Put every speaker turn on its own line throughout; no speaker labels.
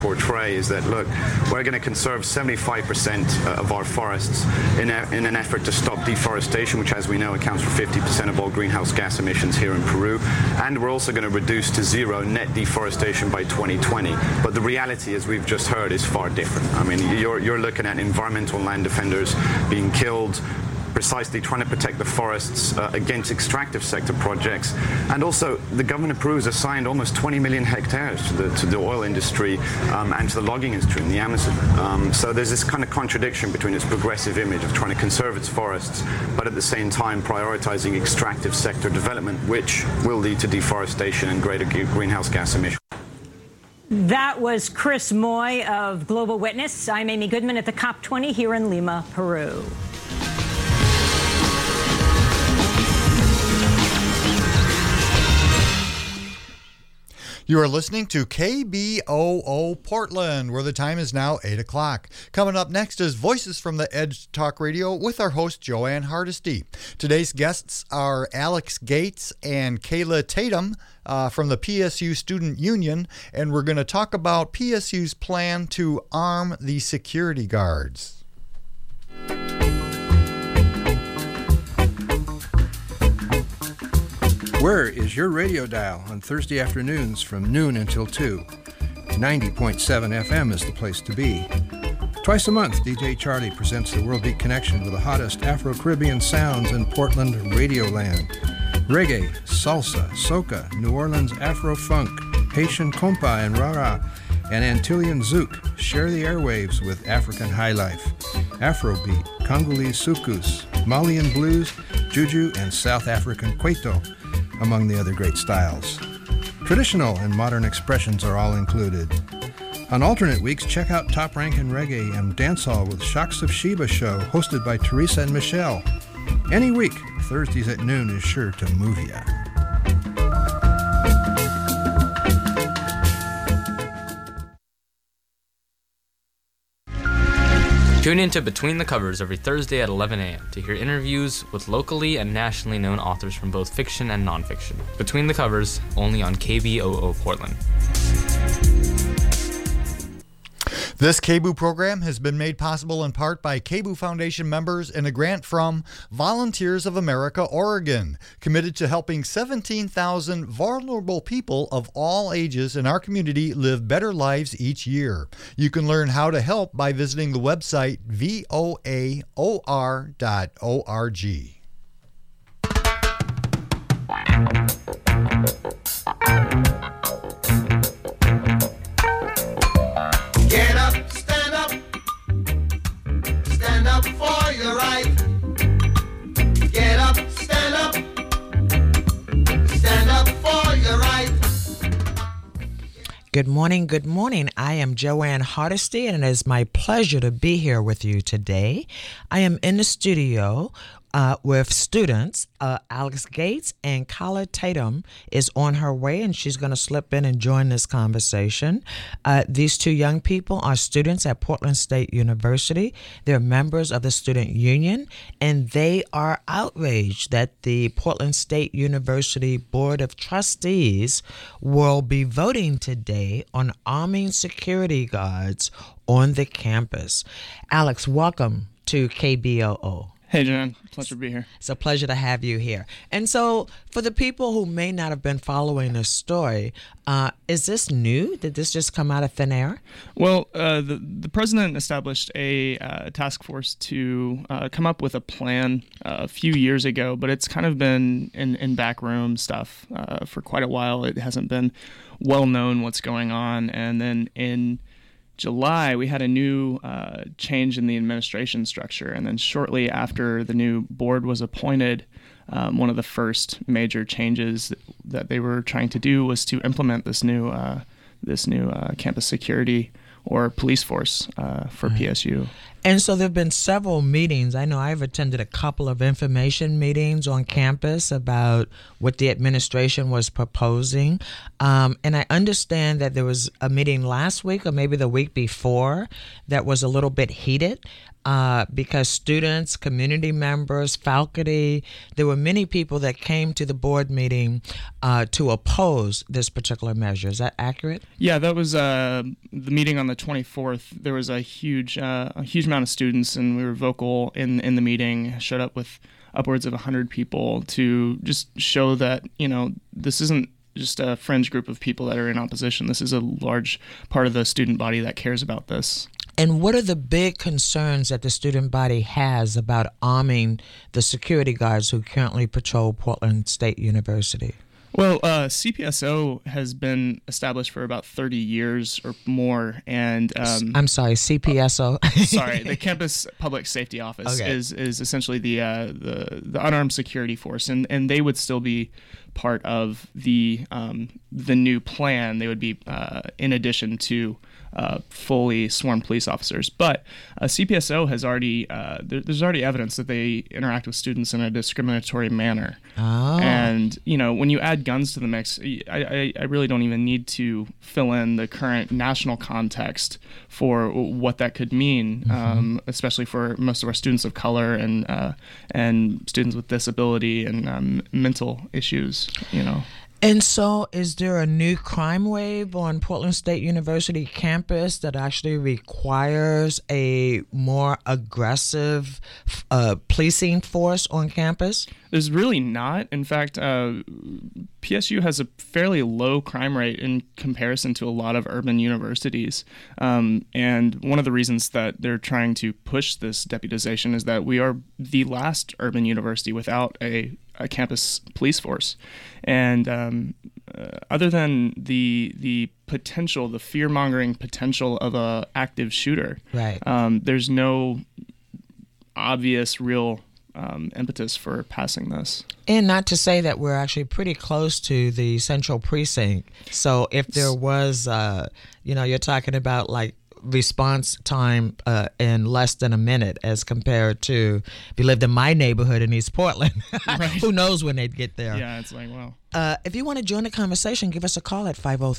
portray is that, look, we're going to conserve 75% of our forests in an effort to stop deforestation, which, as we know, accounts for 50% of all greenhouse gas emissions here in Peru. And we're also going to reduce to zero net deforestation by 2020. But the reality, as we've just heard, is far different. I mean, you're looking at environmental land defenders being killed, precisely trying to protect the forests against extractive sector projects. And also, the government of Peru has assigned almost 20 million hectares to the oil industry and to the logging industry in the Amazon. So there's this kind of contradiction between its progressive image of trying to conserve its forests, but at the same time prioritizing extractive sector development, which will lead to deforestation and greater greenhouse gas emissions.
That was Chris Moy of Global Witness. I'm Amy Goodman at the COP20 here in Lima, Peru.
You are listening to KBOO Portland, where the time is now 8 o'clock. Coming up next is Voices from the Edge Talk Radio with our host, Joanne Hardesty. Today's guests are Alex Gates and Kayla Tatum from the PSU Student Union, and we're going to talk about PSU's plan to arm the security guards.
Where is your radio dial on Thursday afternoons from noon until 2? 90.7 FM is the place to be. Twice a month, DJ Charlie presents the World Beat Connection with the hottest Afro-Caribbean sounds in Portland radio land. Reggae, salsa, soca, New Orleans Afro-funk, Haitian compa and rara, and Antillean zouk share the airwaves with African highlife, Afrobeat, Congolese soukous, Malian blues, juju, and South African kwaito, among the other great styles. Traditional and modern expressions are all included. On alternate weeks, check out Top Rank and Reggae and Dancehall with Shocks of Sheba show, hosted by Teresa and Michelle. Any week, Thursdays at noon is sure to move ya.
Tune into Between the Covers every Thursday at 11 a.m. to hear interviews with locally and nationally known authors from both fiction and nonfiction. Between the Covers, only on KBOO Portland.
This KBOO program has been made possible in part by KBOO Foundation members and a grant from Volunteers of America, Oregon, committed to helping 17,000 vulnerable people of all ages in our community live better lives each year. You can learn how to help by visiting the website voaor.org.
Get up, stand up for your right. Get up, stand up for your right.
Good morning, good morning. I am Joanne Hardesty, and it is my pleasure to be here with you today. I am in the studio with students. Alex Gates and Kayla Tatum is on her way, and she's going to slip in and join this conversation. These two young people are students at Portland State University. They're members of the Student Union, and they are outraged that the Portland State University Board of Trustees will be voting today on arming security guards on the campus. Alex, welcome to KBOO.
Hey, Jan. Pleasure to be here.
It's a pleasure to have you here. And so for the people who may not have been following this story, is this new? Did this just come out of thin air?
Well, the president established a task force to come up with a plan a few years ago, but it's kind of been in backroom stuff for quite a while. It hasn't been well known what's going on. And then in July, we had a new change in the administration structure, and then shortly after the new board was appointed, one of the first major changes that they were trying to do was to implement this new campus security or police force for PSU.
And so there have been several meetings. I know I've attended a couple of information meetings on campus about what the administration was proposing. And I understand that there was a meeting last week or maybe the week before that was a little bit heated. because students, community members, faculty, there were many people that came to the board meeting to oppose this particular measure. Is that accurate?
Yeah, that was the meeting on the 24th. There was a huge amount of students, and we were vocal in the meeting. Showed up with upwards of 100 people to just show that, this isn't just a fringe group of people that are in opposition. This is a large part of the student body that cares about this.
And what are the big concerns that the student body has about arming the security guards who currently patrol Portland State University?
Well, CPSO has been established for about 30 years or more, and
I'm sorry, CPSO.
Sorry, the Campus Public Safety Office is essentially the unarmed security force, and they would still be part of the new plan. They would be in addition to fully sworn police officers. But CPSO has already there's already evidence that they interact with students in a discriminatory manner.
Oh.
And when you add guns to the mix, I really don't even need to fill in the current national context for what that could mean, especially for most of our students of color and students with disability and mental issues.
And so is there a new crime wave on Portland State University campus that actually requires a more aggressive policing force on campus?
There's really not. In fact, PSU has a fairly low crime rate in comparison to a lot of urban universities. And one of the reasons that they're trying to push this deputization is that we are the last urban university without a campus police force. And other than the potential, the fear-mongering potential of a active shooter,
right?
There's no obvious real impetus for passing this.
And not to say that we're actually pretty close to the central precinct. So if there was, you're talking about like response time in less than a minute as compared to if you lived in my neighborhood in East Portland.
Right.
Who knows when they'd get there.
Yeah, it's like, wow.
If you want to join the conversation, give us a call at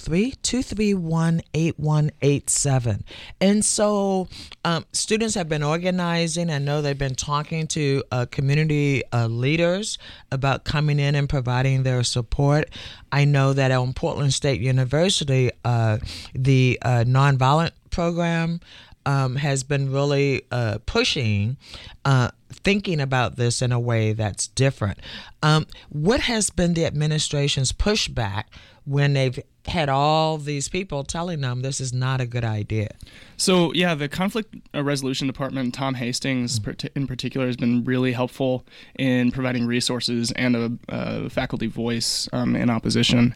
503-231-8187. And so students have been organizing. I know they've been talking to community leaders about coming in and providing their support. I know that on Portland State University, the nonviolent program has been really pushing thinking about this in a way that's different. What has been the administration's pushback when they've had all these people telling them this is not a good idea?
So, yeah, the Conflict Resolution Department, Tom Hastings in particular, has been really helpful in providing resources and a faculty voice in opposition.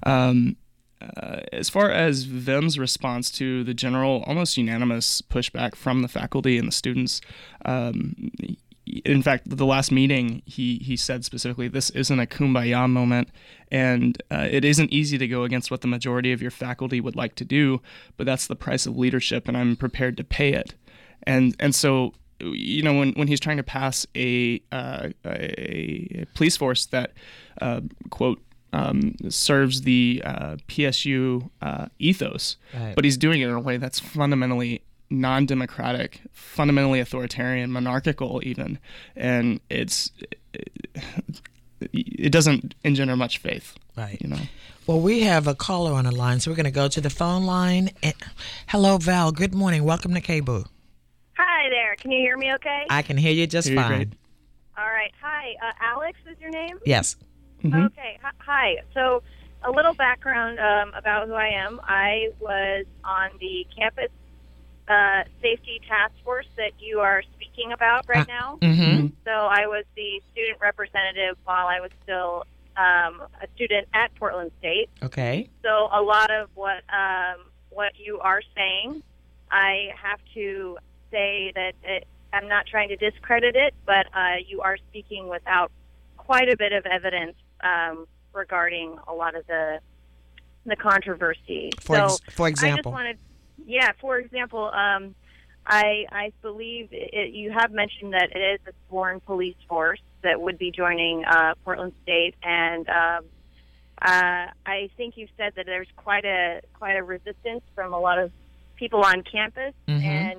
As far as VIM's response to the general, almost unanimous pushback from the faculty and the students, in fact, the last meeting, he said specifically, this isn't a kumbaya moment, and it isn't easy to go against what the majority of your faculty would like to do, but that's the price of leadership, and I'm prepared to pay it. And so, when he's trying to pass a police force that, quote, serves the PSU ethos,
right,
but he's doing it in a way that's fundamentally non-democratic, fundamentally authoritarian, monarchical even, and it doesn't engender much faith.
Right. Well, we have a caller on the line, so we're going to go to the phone line. Hello, Val. Good morning. Welcome to KBOO.
Hi there. Can you hear me okay?
I can hear you just fine.
Great.
All right. Hi. Alex is your name?
Yes.
Mm-hmm.
Okay. Hi. So a little background about who I am. I was on the campus safety task force that you are speaking about right now.
Mm-hmm.
So I was the student representative while I was still a student at Portland State.
Okay.
So a lot of what you are saying, I have to say that I'm not trying to discredit it, but you are speaking without quite a bit of evidence regarding a lot of the controversy.
For example.
I just wanted, for example, I believe you have mentioned that it is a sworn police force that would be joining Portland State, and I think you said that there's quite a resistance from a lot of people on campus,
mm-hmm,
and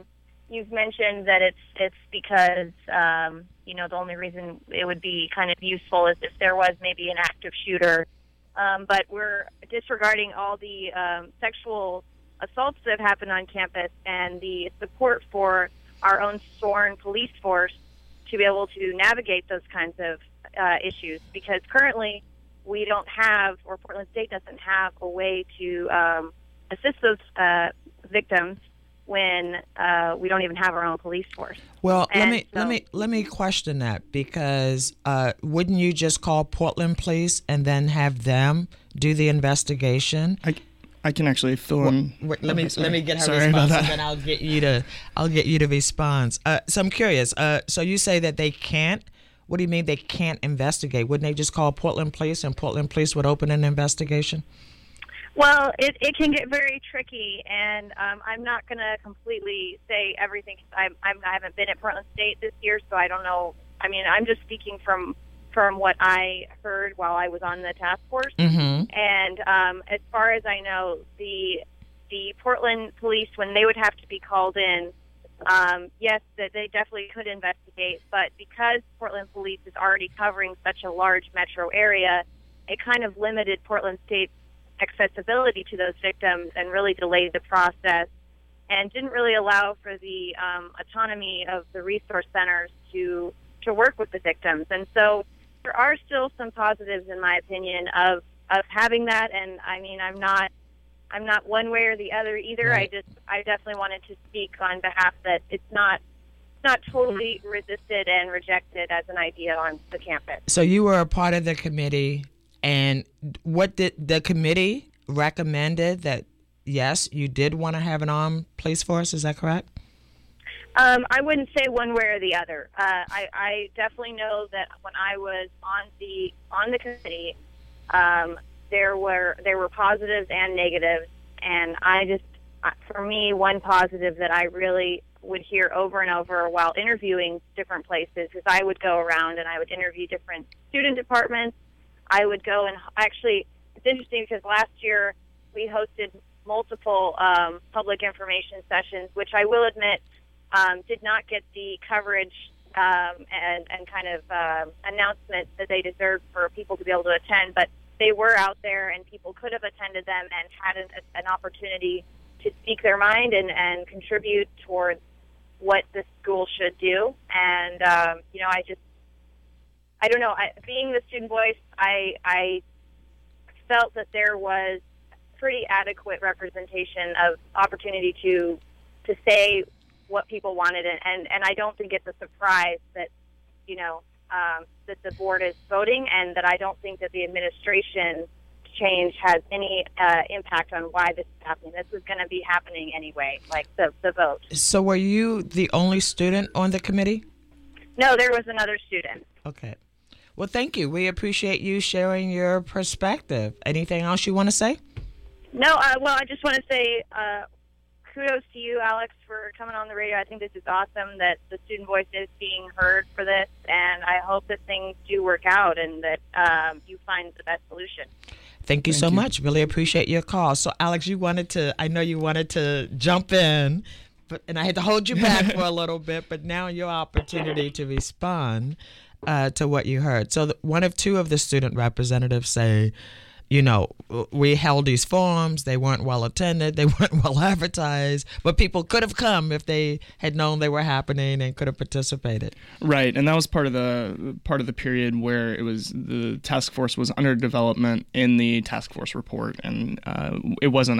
you've mentioned that it's because the only reason it would be kind of useful is if there was maybe an active shooter. But we're disregarding all the sexual assaults that have happened on campus and the support for our own sworn police force to be able to navigate those kinds of issues. Because currently we don't have, or Portland State doesn't have, a way to assist those victims when we don't even have our own police force.
Well, let me question that, because wouldn't you just call Portland Police and then have them do the investigation?
I can actually fill in.
Wait, let me get her
Sorry
response,
about that.
and then I'll get you to respond. So I'm curious. So you say that they can't. What do you mean they can't investigate? Wouldn't they just call Portland Police and Portland Police would open an investigation?
Well, it can get very tricky, and I'm not going to completely say everything. I haven't been at Portland State this year, so I don't know. I mean, I'm just speaking from what I heard while I was on the task force.
Mm-hmm.
And as far as I know, the Portland police, when they would have to be called in, yes, that they definitely could investigate. But because Portland police is already covering such a large metro area, it kind of limited Portland State's accessibility to those victims and really delayed the process and didn't really allow for the autonomy of the resource centers to work with the victims. And so there are still some positives, in my opinion, of having that. And I mean, I'm not one way or the other either.
Right.
I definitely wanted to speak on behalf that it's not totally resisted and rejected as an idea on the campus.
So you were a part of the committee, and what did the committee recommended? That yes, you did want to have an armed police force. Is that correct?
I wouldn't say one way or the other. I definitely know that when I was on the committee, there were positives and negatives, and for me, one positive that I really would hear over and over while interviewing different places is I would go around and I would interview different student departments. I would go and actually, it's interesting because last year we hosted multiple public information sessions, which I will admit did not get the coverage and kind of announcement that they deserved for people to be able to attend, but they were out there and people could have attended them and had an opportunity to speak their mind and contribute towards what the school should do. And, I don't know, being the student voice, I felt that there was pretty adequate representation of opportunity to say what people wanted, and I don't think it's a surprise that that the board is voting, and that I don't think that the administration change has any impact on why this is happening. This was going to be happening anyway, like the vote.
So were you the only student on the committee?
No, there was another student.
Okay. Well, thank you. We appreciate you sharing your perspective. Anything else you want to say?
No, well, I just want to say kudos to you, Alex, for coming on the radio. I think this is awesome that the student voice is being heard for this, and I hope that things do work out and that you find the best solution.
Thank you so much. Really appreciate your call. So, Alex, I know you wanted to jump in, and I had to hold you back for a little bit, but now your opportunity to respond to what you heard. So one of two of the student representatives say, we held these forums, they weren't well attended, they weren't well advertised, but people could have come if they had known they were happening and could have participated.
Right, and that was part of the period where it was the task force was under development in the task force report, and it wasn't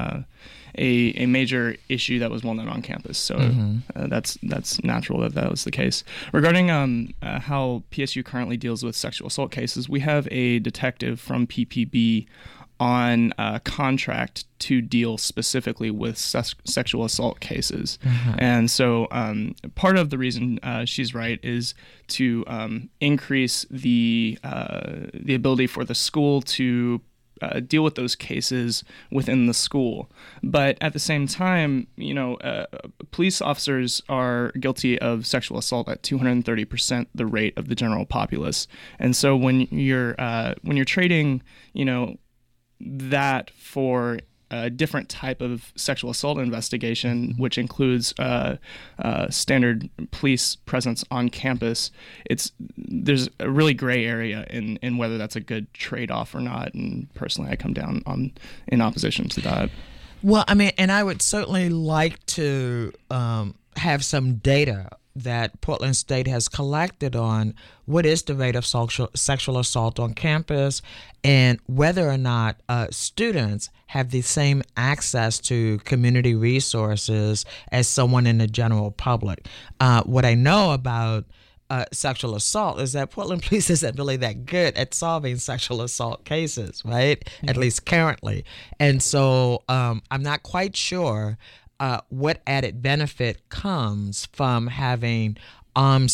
a major issue that was well known on campus. So that's natural that was the case. Regarding how PSU currently deals with sexual assault cases, we have a detective from PPB on contract to deal specifically with sexual assault cases. And so part of the reason she's right is to increase the ability for the school to deal with those cases within the school. But at the same time, police officers are guilty of sexual assault at 230% the rate of the general populace. And so when you're trading, that for a different type of sexual assault investigation, which includes standard police presence on campus. There's a really gray area in whether that's a good trade-off or not, and personally I come down in opposition to that.
Well, I mean, and I would certainly like to have some data that Portland State has collected on what is the rate of sexual assault on campus and whether or not students have the same access to community resources as someone in the general public. What I know about sexual assault is that Portland Police isn't really that good at solving sexual assault cases, right? Mm-hmm. At least currently. And so I'm not quite sure what added benefit comes from having armed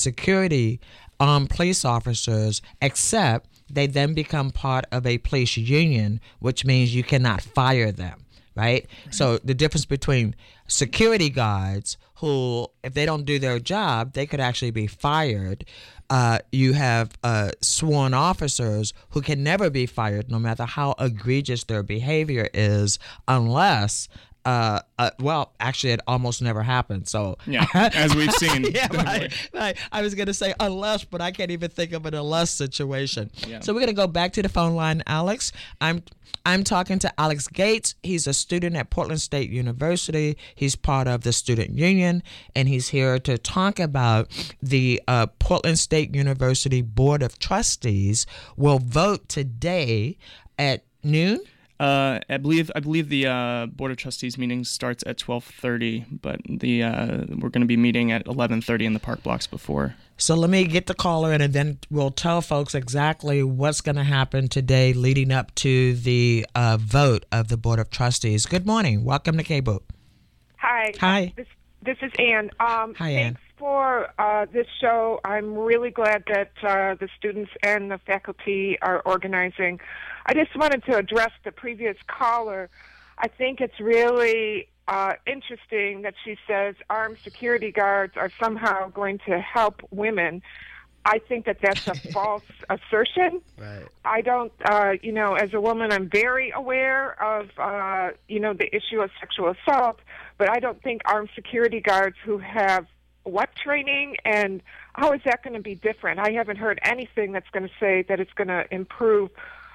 police officers, except they then become part of a police union, which means you cannot fire them, right? So the difference between security guards who, if they don't do their job, they could actually be fired. You have sworn officers who can never be fired, no matter how egregious their behavior is, unless well, actually, it almost never happens. So
yeah, as we've seen.
Yeah, right. I was going to say unless, but I can't even think of an unless situation. Yeah. So we're going to go back to the phone line, Alex. I'm talking to Alex Gates. He's a student at Portland State University. He's part of the student union, and he's here to talk about the Portland State University Board of Trustees will vote today at noon.
I believe the Board of Trustees meeting starts at 12:30, but we're going to be meeting at 11:30 in the park blocks before.
So let me get the caller in, and then we'll tell folks exactly what's going to happen today leading up to the vote of the Board of Trustees. Good morning. Welcome to K-Boot.
Hi.
Hi.
This is Ann.
Hi, Ann.
Thanks for this show. I'm really glad that the students and the faculty are organizing. I just wanted to address the previous caller. I think it's really interesting that she says armed security guards are somehow going to help women. I think that that's a false assertion.
Right.
I don't, as a woman, I'm very aware of, the issue of sexual assault, but I don't think armed security guards who have what training and how is that going to be different? I haven't heard anything that's going to say that it's going to improve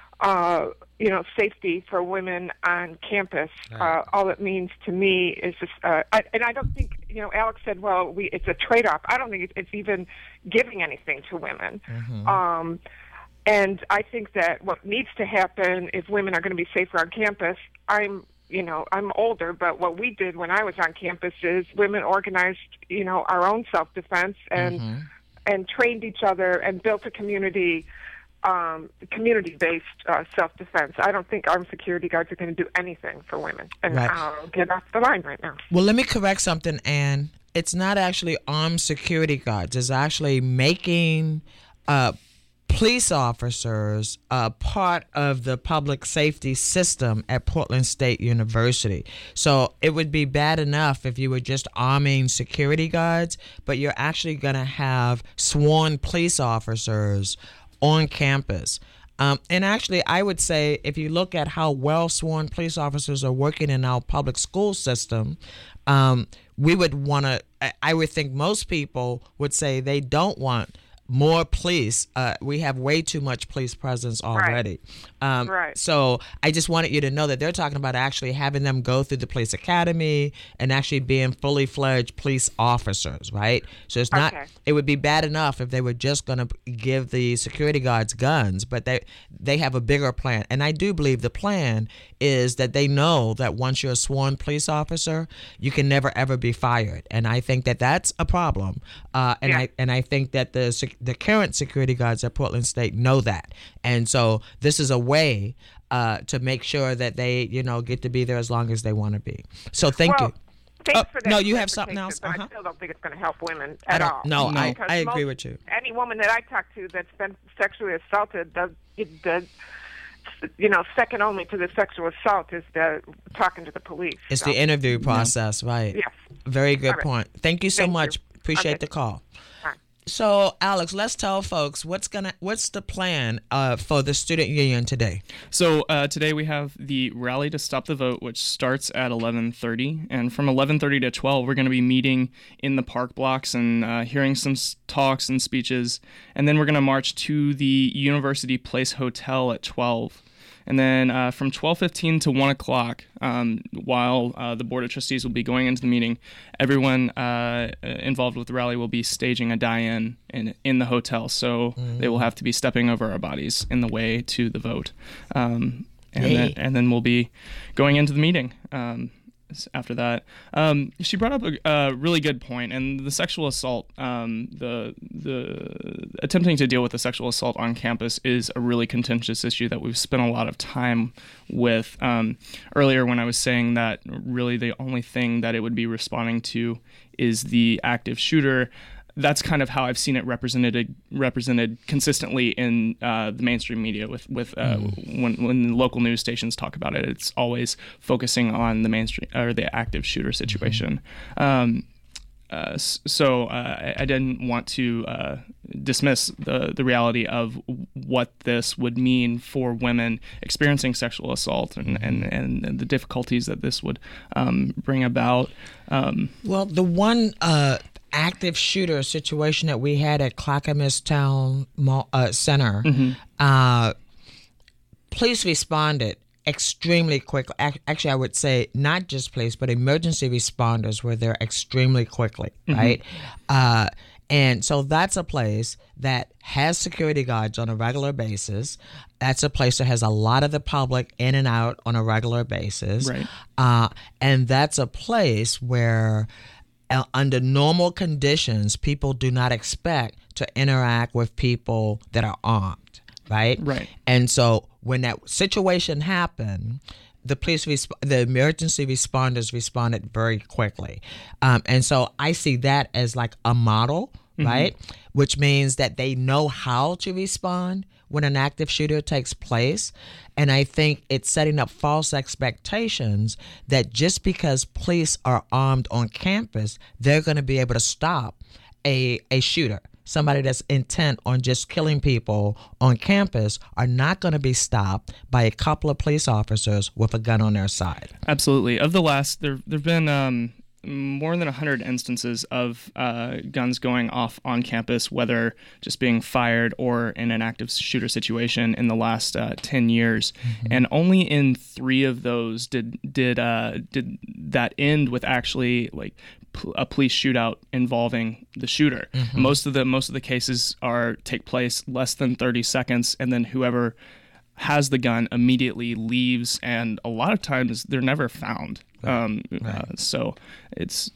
safety for women on campus. Right. All it means to me is just, and I don't think, Alex said, well, it's a trade-off. I don't think it's even giving anything to women. Mm-hmm. And I think that what needs to happen if women are going to be safer on campus, I'm older, but what we did when I was on campus is women organized, our own self-defense and trained each other and built a community. Community-based self-defense. I don't think armed security guards are going to do anything for women. And
right.
I'll get off the line right now.
Well, let me correct something, Ann. It's not actually armed security guards. It's actually making police officers part of the public safety system at Portland State University. So it would be bad enough if you were just arming security guards, but you're actually going to have sworn police officers on campus. And actually, I would say if you look at how well sworn police officers are working in our public school system, we would want to, I would think most people would say they don't want more police. We have way too much police presence already.
Right.
So I just wanted you to know that they're talking about actually having them go through the police academy and actually being fully fledged police officers, right? So it's not, it would be bad enough if they were just going to give the security guards guns, but they have a bigger plan. And I do believe the plan is that they know that once you're a sworn police officer, you can never ever be fired. And I think that that's a problem. I think that the current security guards at Portland State know that. And so this is a way to make sure that they, get to be there as long as they want to be. So thank you.
Thanks for that.
No, you have something else?
But I still don't think it's going to help women at all.
No, I agree with you.
Any woman that I talk to that's been sexually assaulted, second only to the sexual assault is the talking to the police.
It's the interview process, right?
Yes.
Very good point. Thank you so much. Appreciate the call. So, Alex, let's tell folks what's the plan for the student union today.
So today we have the rally to stop the vote, which starts at 11:30, and from 11:30 to 12, we're going to be meeting in the park blocks and hearing some talks and speeches, and then we're going to march to the University Place Hotel at 12. And then from 12:15 to 1 o'clock, while the Board of Trustees will be going into the meeting, everyone involved with the rally will be staging a die-in in the hotel. So they will have to be stepping over our bodies in the way to the vote. And then we'll be going into the meeting after that. She brought up a really good point, and the sexual assault, the attempting to deal with the sexual assault on campus is a really contentious issue that we've spent a lot of time with. Earlier when I was saying that really the only thing that it would be responding to is the active shooter, that's kind of how I've seen it represented consistently in the mainstream media. When local news stations talk about it, it's always focusing on the mainstream or the active shooter situation. So I didn't want to dismiss the reality of what this would mean for women experiencing sexual assault and the difficulties that this would bring about.
Well, the one active shooter situation that we had at Clackamas Town Center, police responded extremely quickly. Actually, I would say not just police, but emergency responders were there extremely quickly, right? And so that's a place that has security guards on a regular basis. That's a place that has a lot of the public in and out on a regular basis.
Right.
And that's a place where under normal conditions, people do not expect to interact with people that are armed, right?
Right.
And so when that situation happened, the emergency responders responded very quickly. And so I see that as like a model, right? Which means that they know how to respond when an active shooter takes place. And I think it's setting up false expectations that just because police are armed on campus, they're going to be able to stop a shooter. Somebody that's intent on just killing people on campus are not going to be stopped by a couple of police officers with a gun on their side.
Absolutely. Of the last, there've been more than 100 instances of guns going off on campus, whether just being fired or in an active shooter situation in the last 10 years. And only in 3 of those did that end with actually like a police shootout involving the shooter. Most of the cases take place less than 30 seconds, and then whoever has the gun immediately leaves, and a lot of times they're never found. So it's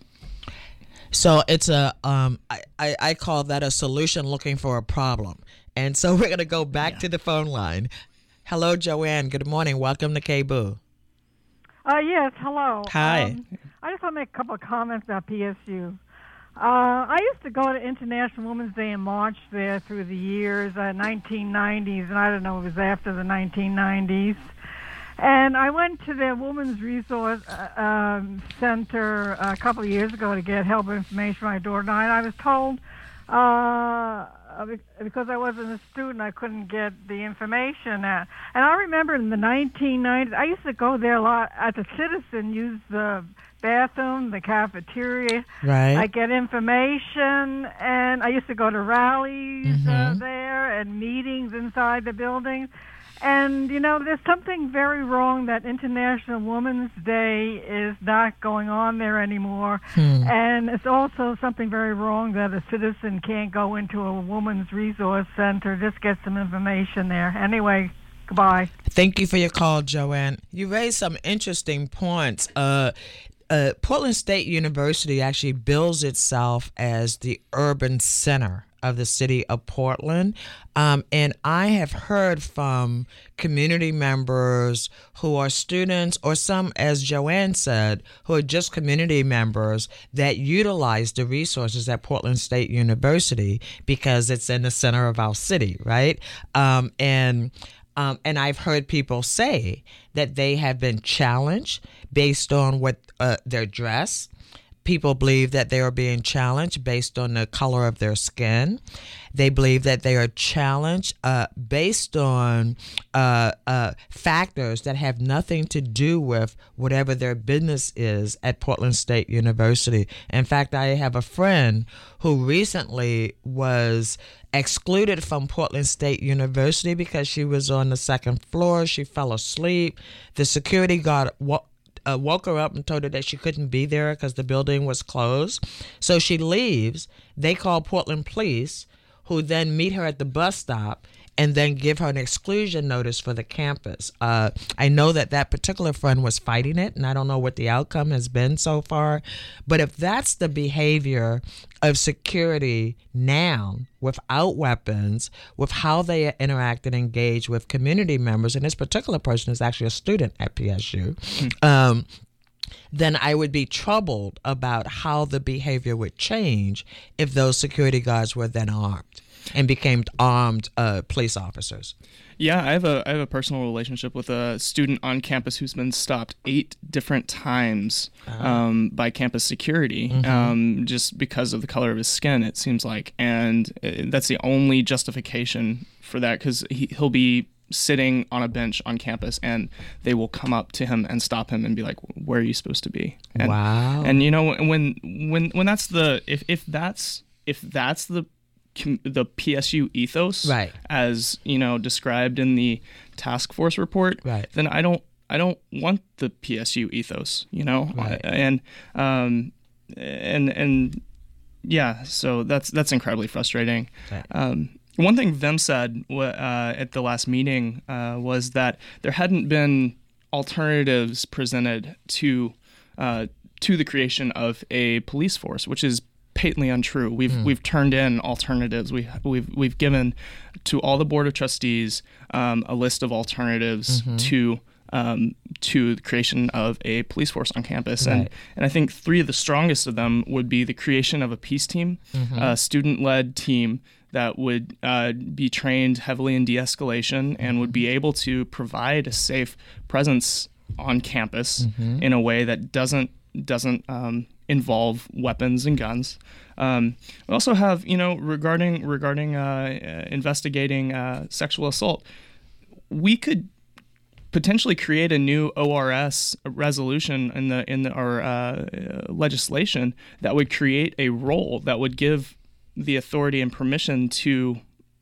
a I call that a solution looking for a problem.
And so we're going to go back to the phone line. Hello, Joanne. Good morning. Welcome to KBOO.
Yes, hello.
Hi.
I just want to make a couple of comments about PSU. I used to go to International Women's Day and march there through the years, 1990s, and I don't know, it was after the 1990s. And I went to the Women's Resource Center a couple of years ago to get help or information for my daughter and I. And I was told, because I wasn't a student, I couldn't get the information. And I remember in the 1990s, I used to go there a lot at the Citizen, use the bathroom, the cafeteria.
Right.
I get information, and I used to go to rallies there and meetings inside the buildings. And, you know, there's something very wrong that International Women's Day is not going on there anymore. And it's also something very wrong that a citizen can't go into a women's resource center, just get some information there. Anyway, goodbye.
Thank you for your call, Joanne. You raised some interesting points. Portland State University actually bills itself as the urban center of the city of Portland. And I have heard from community members who are students, or some, as Joanne said, who are just community members that utilize the resources at Portland State University because it's in the center of our city, right? And I've heard people say that they have been challenged based on what their dress. People believe that they are being challenged based on the color of their skin. They believe that they are challenged based on factors that have nothing to do with whatever their business is at Portland State University. In fact, I have a friend who recently was excluded from Portland State University because she was on the second floor. She fell asleep. The security guard woke her up and told her that she couldn't be there because the building was closed. So she leaves. They call Portland police, who then meet her at the bus stop and then give her an exclusion notice for the campus. I know that particular friend was fighting it, and I don't know what the outcome has been so far. But if that's the behavior of security now, without weapons, with how they interact and engage with community members, and this particular person is actually a student at PSU, then I would be troubled about how the behavior would change if those security guards were then armed and became armed police officers.
Yeah, I have a personal relationship with a student on campus who's been stopped 8 different times by campus security, just because of the color of his skin, it seems like. And that's the only justification for that, because he'll be sitting on a bench on campus and they will come up to him and stop him and be like, where are you supposed to be? And,
wow.
And you know, when that's the if that's the PSU ethos,
right,
as you know, described in the task force report,
right,
then I don't want the PSU ethos, you know,
right.
And yeah, so that's incredibly frustrating.
Right.
One thing Vim said at the last meeting was that there hadn't been alternatives presented to the creation of a police force, which is patently untrue. We've turned in alternatives. We've given to all the board of trustees a list of alternatives to the creation of a police force on campus,
right.
and I think 3 of the strongest of them would be the creation of a peace team, a student-led team that would be trained heavily in de-escalation and would be able to provide a safe presence on campus in a way that doesn't involve weapons and guns. We also have, you know, regarding investigating sexual assault, we could potentially create a new ORS resolution in our legislation that would create a role that would give the authority and permission to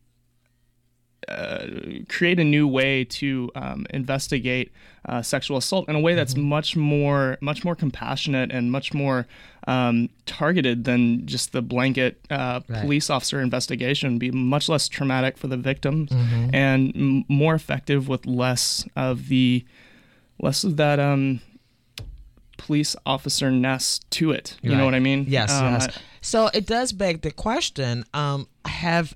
create a new way to investigate sexual assault in a way that's much more compassionate and much more targeted than just the blanket police officer investigation. Be much less traumatic for the victims and more effective with less of that police officer-ness to it. You know what I mean?
Yes, yes. So it does beg the question: have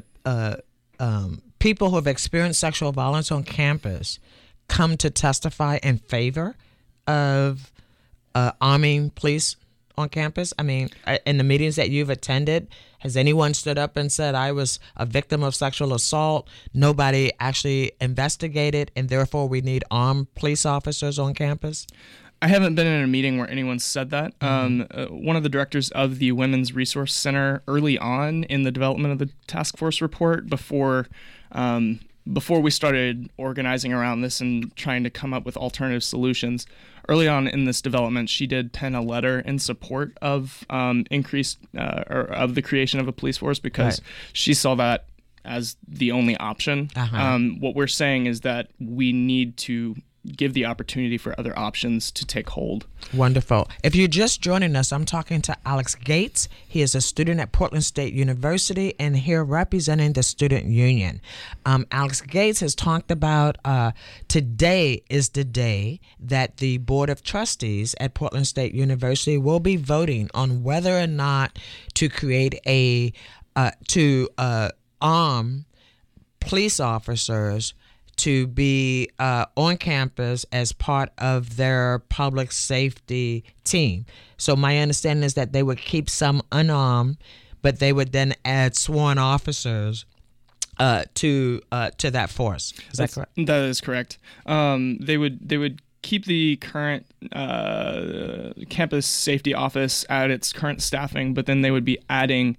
people who have experienced sexual violence on campus come to testify in favor of arming police on campus? I mean, in the meetings that you've attended, has anyone stood up and said, I was a victim of sexual assault, nobody actually investigated, and therefore we need armed police officers on campus?
I haven't been in a meeting where anyone said that. One of the directors of the Women's Resource Center early on in the development of the task force report, before we started organizing around this and trying to come up with alternative solutions, early on in this development, she did pen a letter in support of increased or of the creation of a police force because she saw that as the only option. What we're saying is that we need to give the opportunity for other options to take hold.
Wonderful. If you're just joining us, I'm talking to Alex Gates. He is a student at Portland State University and here representing the student union. Alex Gates has talked about today is the day that the Board of Trustees at Portland State University will be voting on whether or not to create to arm police officers to be on campus as part of their public safety team. So my understanding is that they would keep some unarmed, but they would then add sworn officers to that force. Is that correct?
That is correct. They would keep the current campus safety office at its current staffing, but then they would be adding,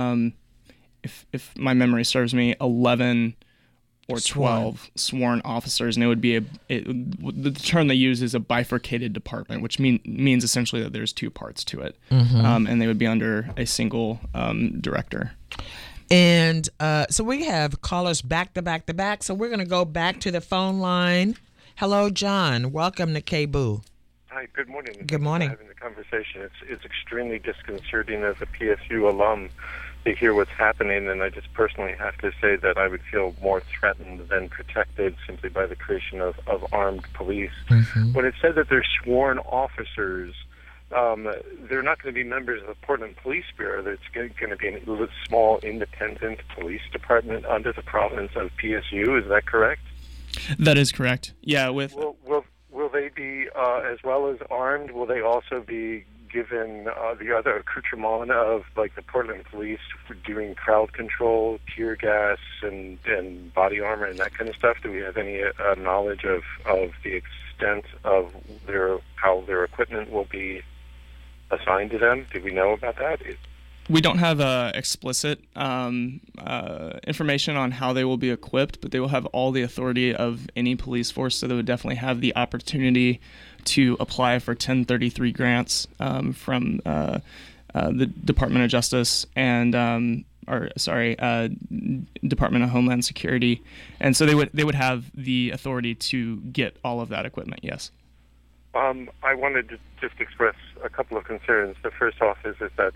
if my memory serves me, 11 or 12 sworn officers, and it would be the term they use is a bifurcated department, which means essentially that there's two parts to it, and they would be under a single director.
And so we have callers back to back to back, so we're going to go back to the phone line. Hello, John. Welcome to KBOO.
Hi, good morning.
Good morning.
Having the conversation. It's extremely disconcerting as a PSU alum to hear what's happening, and I just personally have to say that I would feel more threatened than protected simply by the creation of armed police. When it said that they're sworn officers, they're not going to be members of the Portland Police Bureau. It's going to be a small independent police department under the province of PSU. Is that correct?
That is correct. Yeah.
Will they be as well as armed? Will they also be given the other accoutrement of like the Portland Police for doing crowd control, tear gas, and body armor and that kind of stuff? Do we have any knowledge of the extent of how their equipment will be assigned to them? Do we know about that?
We don't have explicit information on how they will be equipped, but they will have all the authority of any police force, so they would definitely have the opportunity to apply for 1033 grants from the Department of Justice and Department of Homeland Security, and so they would have the authority to get all of that equipment. Yes.
I wanted to just express a couple of concerns. The first off is that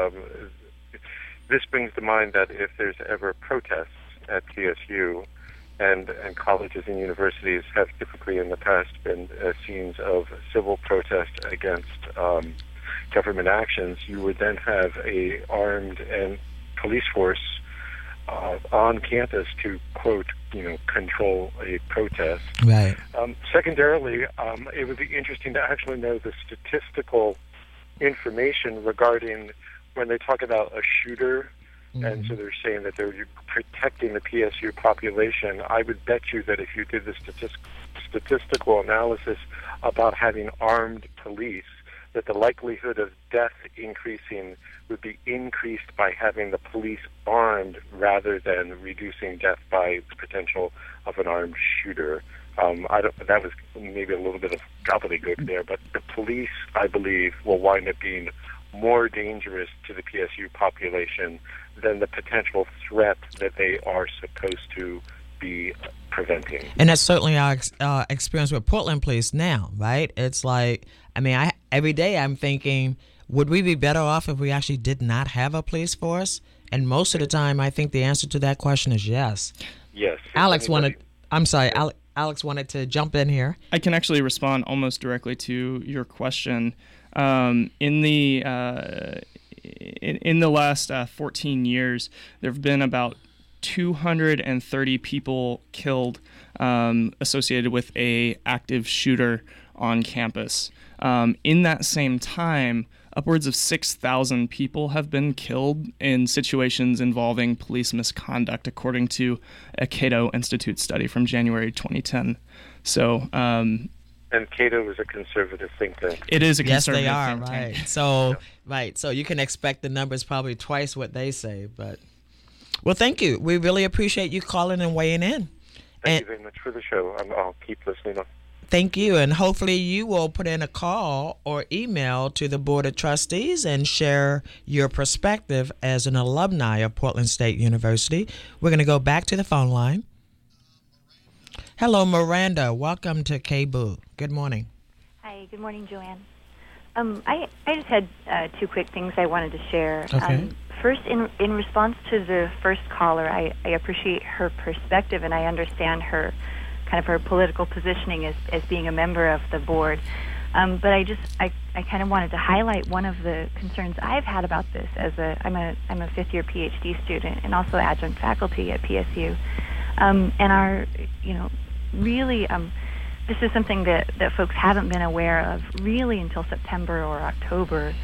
this brings to mind that if there's ever protests at PSU, and colleges and universities have typically in the past been scenes of civil protest against government actions, you would then have a armed and police force on campus to, quote, control a protest.
Right.
Secondarily, it would be interesting to actually know the statistical information regarding when they talk about a shooter, and so they're saying that they're protecting the PSU population. I would bet you that if you did the statistical analysis about having armed police, that the likelihood of death increasing would be increased by having the police armed rather than reducing death by the potential of an armed shooter. That was maybe a little bit of gobbledygook there, but the police, I believe, will wind up being more dangerous to the PSU population than the potential threat that they are supposed to be preventing.
And that's certainly our experience with Portland Police now, right? It's like, every day I'm thinking, would we be better off if we actually did not have a police force? And most of the time, I think the answer to that question is yes.
Yes.
Alex wanted to jump in here.
I can actually respond almost directly to your question. In the last 14 years, there have been about 230 people killed associated with a active shooter on campus. In that same time, upwards of 6,000 people have been killed in situations involving police misconduct, according to a Cato Institute study from January 2010. So.
And Cato is a conservative think tank.
It is a conservative
think
tank.
Yes, they are, right. So you can expect the numbers probably twice what they say. But well, thank you. We really appreciate you calling and weighing in.
Thank you very much for the show. I'll keep listening on.
Thank you, and hopefully you will put in a call or email to the Board of Trustees and share your perspective as an alumni of Portland State University. We're going to go back to the phone line. Hello, Miranda. Welcome to KBOO. Good morning.
Hi, good morning, Joanne. I just had two quick things I wanted to share.
Okay.
First, in response to the first caller, I appreciate her perspective, and I understand her her political positioning as being a member of the board. But I kind of wanted to highlight one of the concerns I've had about this I'm a fifth-year PhD student and also adjunct faculty at PSU. This is something that folks haven't been aware of really until September or October.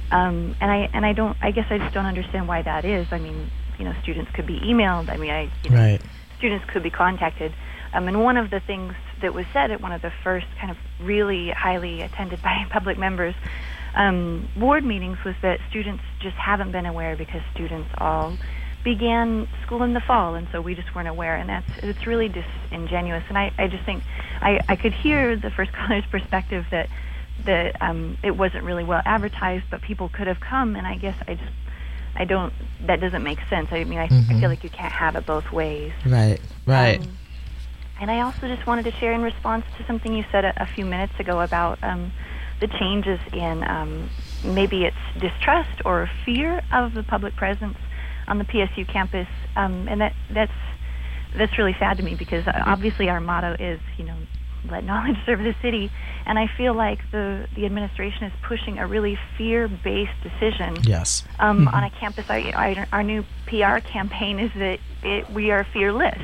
I guess I just don't understand why that is. Students could be emailed.
Right.
Students could be contacted. And one of the things that was said at one of the first kind of really highly attended by public members board meetings was that students just haven't been aware because students all began school in the fall, and so we just weren't aware, and it's really disingenuous. And I just think I could hear the first caller's perspective that it wasn't really well advertised, but people could have come, and I guess I don't, that doesn't make sense. I mean, I feel like you can't have it both ways.
Right.
And I also just wanted to share in response to something you said a few minutes ago about the changes in maybe it's distrust or fear of the public presence on the PSU campus, and that's really sad to me, because obviously our motto is, let knowledge serve the city, and I feel like the administration is pushing a really fear-based decision.
Yes.
On a campus. Our new PR campaign is that we are fearless.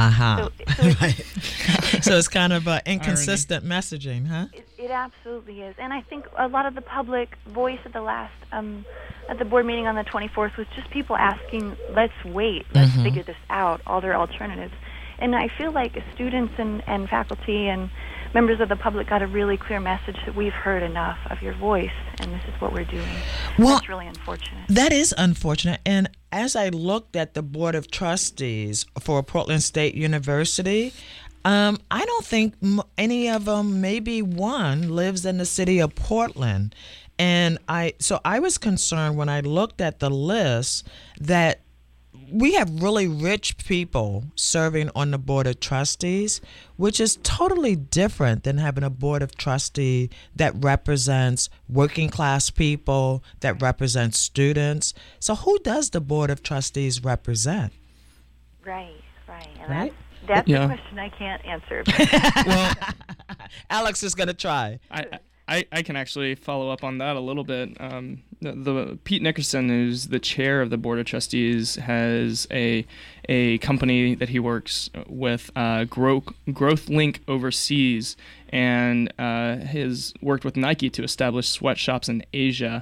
So it's kind of inconsistent messaging, huh?
It absolutely is, and I think a lot of the public voice at the last at the board meeting on the 24th was just people asking, "Let's wait, let's figure this out." All their alternatives, and I feel like students and faculty and members of the public got a really clear message that we've heard enough of your voice, and this is what we're doing.
Well,
that's really unfortunate.
That is unfortunate, and as I looked at the Board of Trustees for Portland State University, I don't think any of them, maybe one, lives in the city of Portland. And so I was concerned when I looked at the list that we have really rich people serving on the Board of Trustees, which is totally different than having a Board of Trustees that represents working class people, that represents students. So who does the Board of Trustees represent?
Right. And that's the question I can't answer.
Well,
Alex is going to try.
I can actually follow up on that a little bit. The Pete Nickerson, who's the chair of the Board of Trustees, has a company that he works with, Growth Link Overseas, and has worked with Nike to establish sweatshops in Asia,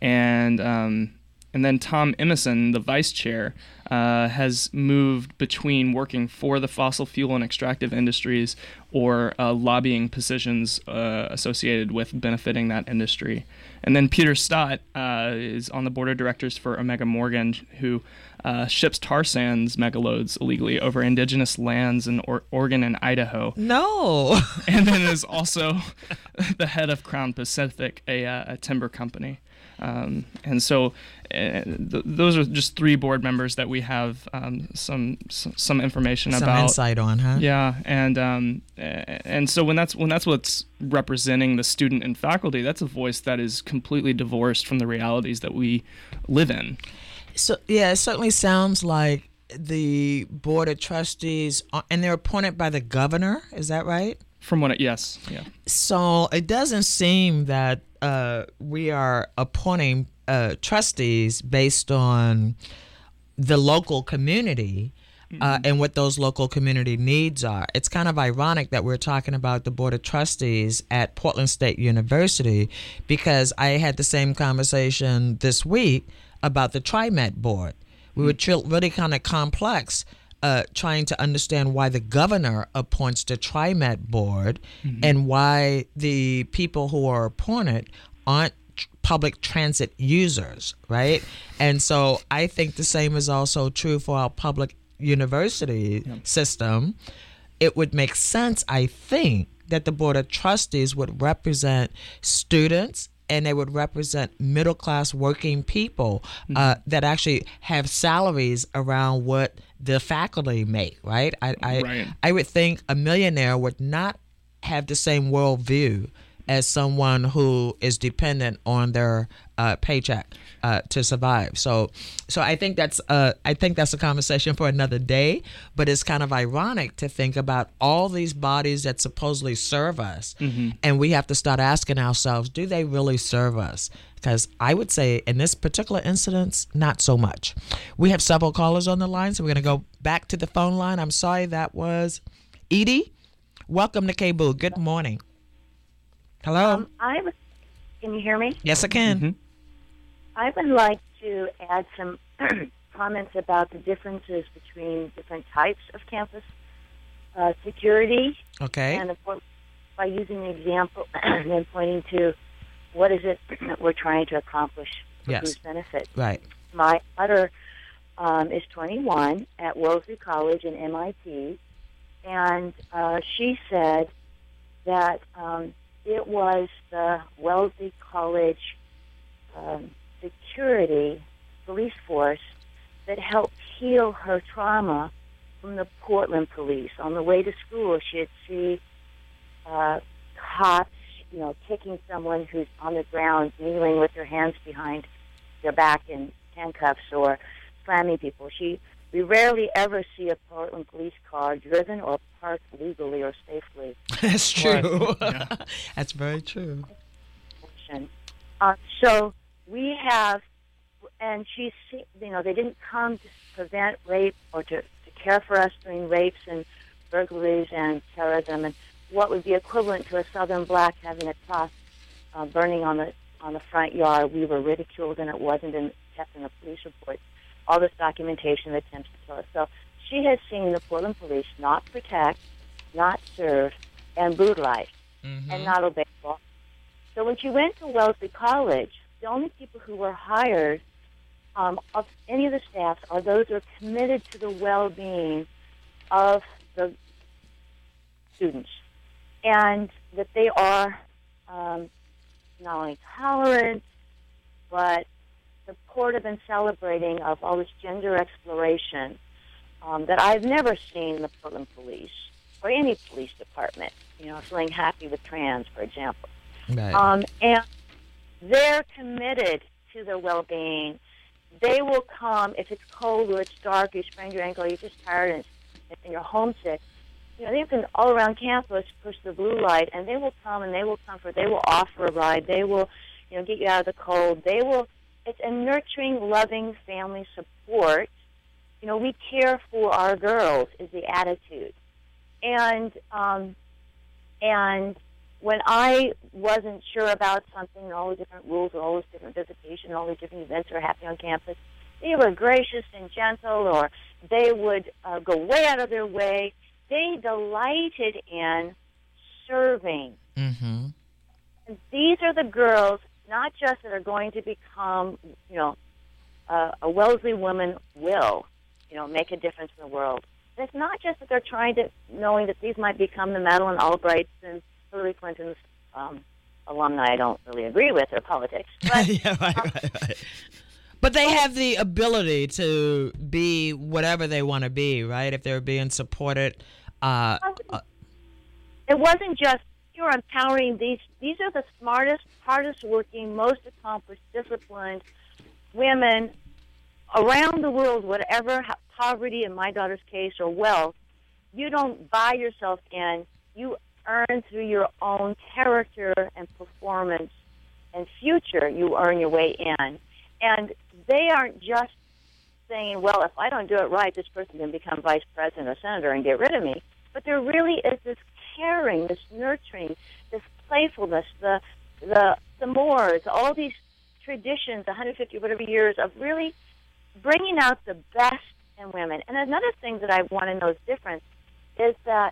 and then Tom Emerson, the vice chair, has moved between working for the fossil fuel and extractive industries or lobbying positions associated with benefiting that industry. And then Peter Stott is on the board of directors for Omega Morgan, who ships tar sands megaloads illegally over indigenous lands in Oregon and Idaho.
No.
And then is also the head of Crown Pacific, a timber company. And so those are just three board members that we have some information about.
Some insight on, huh?
Yeah, and so when that's what's representing the student and faculty, that's a voice that is completely divorced from the realities that we live in.
So yeah, it certainly sounds like the Board of Trustees, and they're appointed by the governor. Is that right?
From what yes, yeah.
So it doesn't seem that we are appointing trustees based on the local community and what those local community needs are. It's kind of ironic that we're talking about the Board of Trustees at Portland State University, because I had the same conversation this week about the TriMet board. We were really kind of complex trying to understand why the governor appoints the TriMet board and why the people who are appointed aren't public transit users, right? And so I think the same is also true for our public university system. It would make sense, I think, that the Board of Trustees would represent students, and they would represent middle-class working people that actually have salaries around what the faculty make, right? I would think a millionaire would not have the same worldview as someone who is dependent on their paycheck to survive. So I think that's a conversation for another day. But it's kind of ironic to think about all these bodies that supposedly serve us, and we have to start asking ourselves, do they really serve us? Because I would say in this particular incident, not so much. We have several callers on the line, so we're going to go back to the phone line. I'm sorry, that was Edie. Welcome to KBOO. Good morning. Hello?
Can you hear me?
Yes, I can.
I would like to add some comments about the differences between different types of campus. security.
Okay.
And of course, by using an example and then pointing to what is it that we're trying to accomplish for
Yes.
whose benefit.
Right.
My daughter is 21 at Wellesley College in MIT, and she said that it was the Wellesley College security police force that helped heal her trauma from the Portland police. On the way to school, she'd see cops, kicking someone who's on the ground, kneeling with their hands behind their back in handcuffs, or slamming people. We rarely ever see a Portland police car driven or parked legally or safely.
That's true. That's very true.
So we have, and they didn't come to prevent rape or to care for us during rapes and burglaries and terrorism and what would be equivalent to a Southern black having a cross burning on the front yard. We were ridiculed, and it wasn't kept in the police report. All this documentation of attempts to kill us. So she has seen the Portland police not protect, not serve, and brutalize, and not obey law. So when she went to Wellesley College, the only people who were hired of any of the staffs are those who are committed to the well-being of the students, and that they are not only tolerant, but supportive and celebrating of all this gender exploration that I've never seen in the Portland police or any police department, feeling happy with trans, for example.
Right.
And they're committed to their well-being. They will come if it's cold or it's dark, you sprained your ankle, you're just tired and you're homesick. They can all around campus push the blue light, and they will come and they will comfort. They will offer a ride. They will, get you out of the cold. They will. It's a nurturing, loving family support. We care for our girls is the attitude, and when I wasn't sure about something, all the different rules, all those different visitation, all these different events that are happening on campus, they were gracious and gentle, or they would go way out of their way. They delighted in serving.
Mm-hmm.
And these are the girls, not just that are going to become, a Wellesley woman will, make a difference in the world. And it's not just that they're trying to, knowing that these might become the Madeleine Albrights and Hillary Clinton's alumni I don't really agree with their politics. But,
yeah, right. But they have the ability to be whatever they want to be, right? If they're being supported.
It wasn't just you're empowering these. These are the smartest, hardest working, most accomplished, disciplined women around the world, whatever poverty in my daughter's case or wealth. You don't buy yourself in. You earn through your own character and performance and future. You earn your way in. And they aren't just saying, well, if I don't do it right, this person can become vice president or senator and get rid of me. But there really is this caring, this nurturing, this playfulness, the mores, all these traditions, 150 whatever years of really bringing out the best in women. And another thing that I want to know is different is that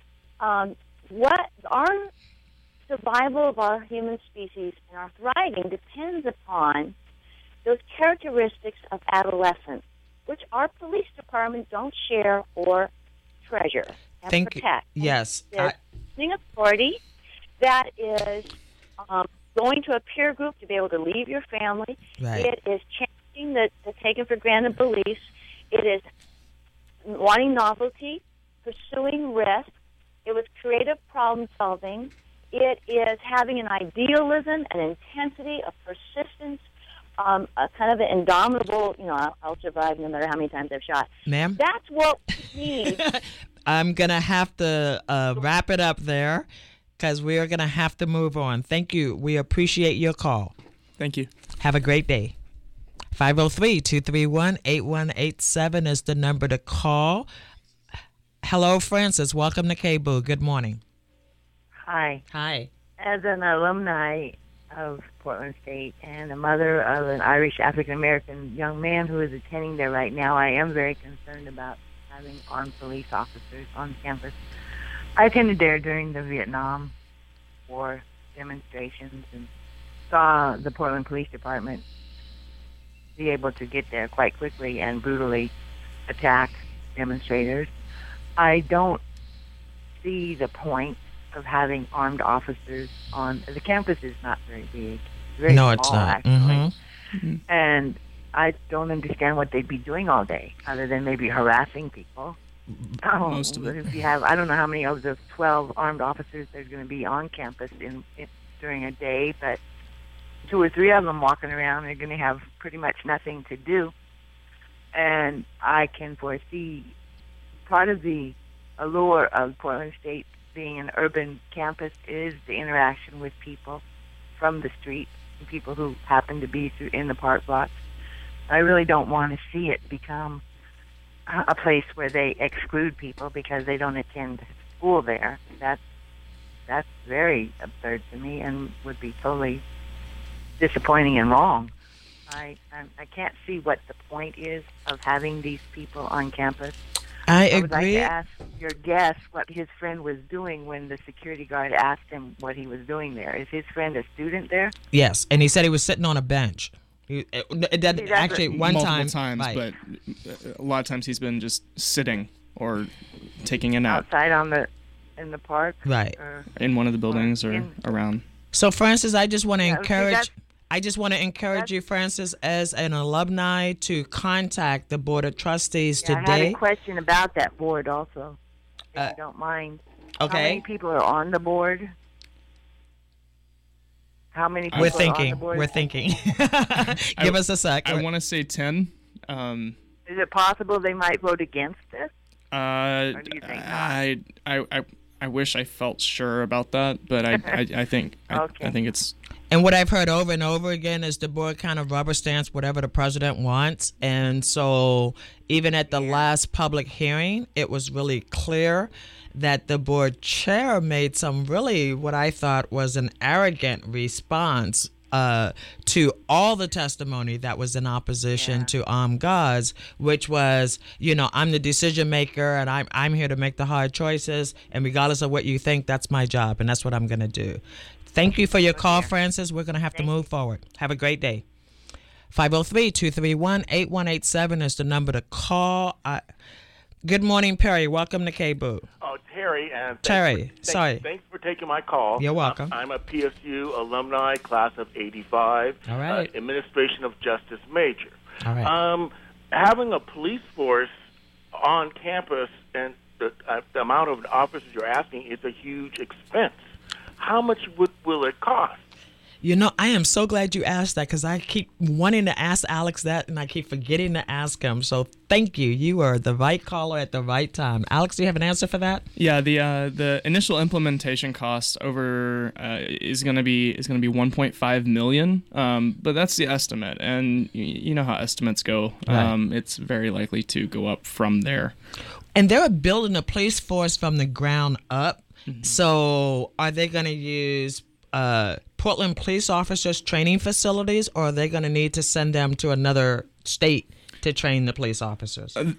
what our survival of our human species and our thriving depends upon those characteristics of adolescence, which our police department don't share or treasure and protect.
Yes.
Listening authority, that is going to a peer group to be able to leave your family.
Right.
It is changing the taken for granted beliefs. It is wanting novelty, pursuing risk. It was creative problem solving. It is having an idealism, an intensity, a persistence, a kind of an indomitable, I'll survive no matter how many times I've shot.
Ma'am?
That's what we need.
I'm going to have to wrap it up there because we are going to have to move on. Thank you. We appreciate your call.
Thank you.
Have a great day. 503-231-8187 is the number to call. Hello, Francis. Welcome to KBOO. Good morning.
Hi.
Hi.
As an alumni of Portland State and a mother of an Irish African-American young man who is attending there right now, I am very concerned about having armed police officers on campus. I attended there during the Vietnam War demonstrations and saw the Portland Police Department be able to get there quite quickly and brutally attack demonstrators. I don't see the point of having armed officers on the campus. Is not very big. Very
no,
small,
it's not.
actually.
Mm-hmm.
And I don't understand what they'd be doing all day, other than maybe harassing people.
Most of it.
If you have, I don't know how many of the 12 armed officers there's going to be on campus during a day, but 2 or 3 of them walking around, they're going to have pretty much nothing to do. And I can foresee part of the allure of Portland State being an urban campus is the interaction with people from the street, people who happen to be in the park blocks. I really don't want to see it become a place where they exclude people because they don't attend school there. That's very absurd to me and would be totally disappointing and wrong. I can't see what the point is of having these people on campus.
I
would like
agree.
to ask your guest what his friend was doing when the security guard asked him what he was doing there. Is his friend a student there?
Yes, and he said he was sitting on a bench. Actually, one
Multiple
time,
times,
right.
but a lot of times he's been just sitting or taking a nap
Outside in the park?
Right.
in one of the buildings or around.
So, Francis, I just want to
Yeah, see,
encourage.
that's-
I just want to encourage you, Francis, as an alumni, to contact the Board of Trustees
Yeah, I had
today.
a question about that board also, if you don't mind.
okay.
How many people are on the board? How many people
We're
are on
thinking.
the board?
We're thinking. Give us a sec.
I want to say 10.
Is it possible they might vote against this? Or do you think not?
I wish I felt sure about that, but I think I think it's.
And what I've heard over and over again is the board kind of rubber stamps whatever the president wants. And so even at the last public hearing, it was really clear that the board chair made some really what I thought was an arrogant response to all the testimony that was in opposition to armed guards, which was, I'm the decision maker and I'm here to make the hard choices. And regardless of what you think, that's my job. And that's what I'm going to do. Thank you for your call, Francis. We're going to have to move forward. Have a great day. 503-231-8187 is the number to call. Good morning, Perry. Welcome to KBOO.
Oh, Terry. Thanks for taking my call.
You're welcome.
I'm a PSU alumni, class of 85.
All right.
Administration of Justice major.
All right.
Having a police force on campus and the amount of officers you're asking is a huge expense. How much will it cost?
I am so glad you asked that because I keep wanting to ask Alex that and I keep forgetting to ask him. So thank you. You are the right caller at the right time. Alex, do you have an answer for that?
Yeah, the initial implementation cost over is going to be 1.5 million, but that's the estimate, and you know how estimates go.
Right.
It's very likely to go up from there.
And they're building a police force from the ground up. Mm-hmm. So are they going to use Portland police officers training facilities, or are they going to need to send them to another state to train the police officers?
Oh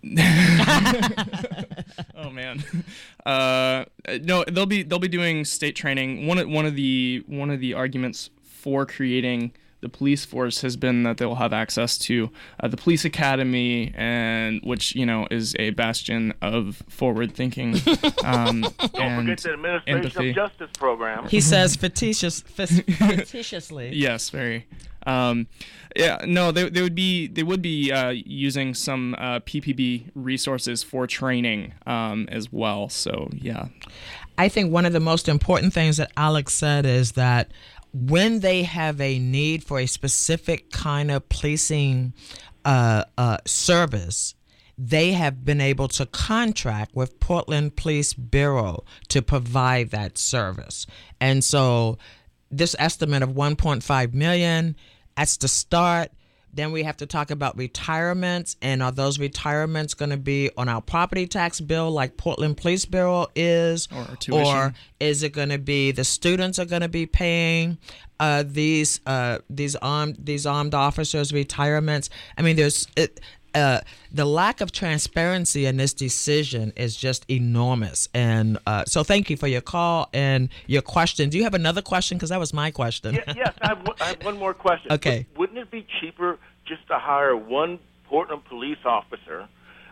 man, no, they'll be doing state training. One of the arguments for creating the police force has been that they'll have access to the police academy, and which is a bastion of forward thinking.
Don't forget the Administration
empathy.
of Justice program.
He says fictitiously.
Yes, very. Yeah, no, they would be using some PPB resources for training as well. So yeah,
I think one of the most important things that Alex said is that when they have a need for a specific kind of policing service, they have been able to contract with Portland Police Bureau to provide that service. And so this estimate of $1.5 million, that's the start. Then we have to talk about retirements, and are those retirements going to be on our property tax bill like Portland Police Bureau is,
or tuition?
or Is it going to be the students are going to be paying these armed officers' retirements? I mean, the lack of transparency in this decision is just enormous. And so thank you for your call and your question. Do you have another question? Because that was my question.
Yes, I have one more question.
Okay.
Wouldn't it be cheaper just to hire one Portland police officer,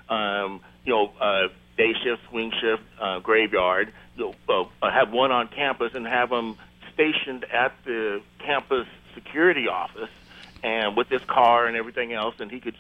day shift, swing shift, graveyard, have one on campus and have them stationed at the campus security office and with his car and everything else, and he can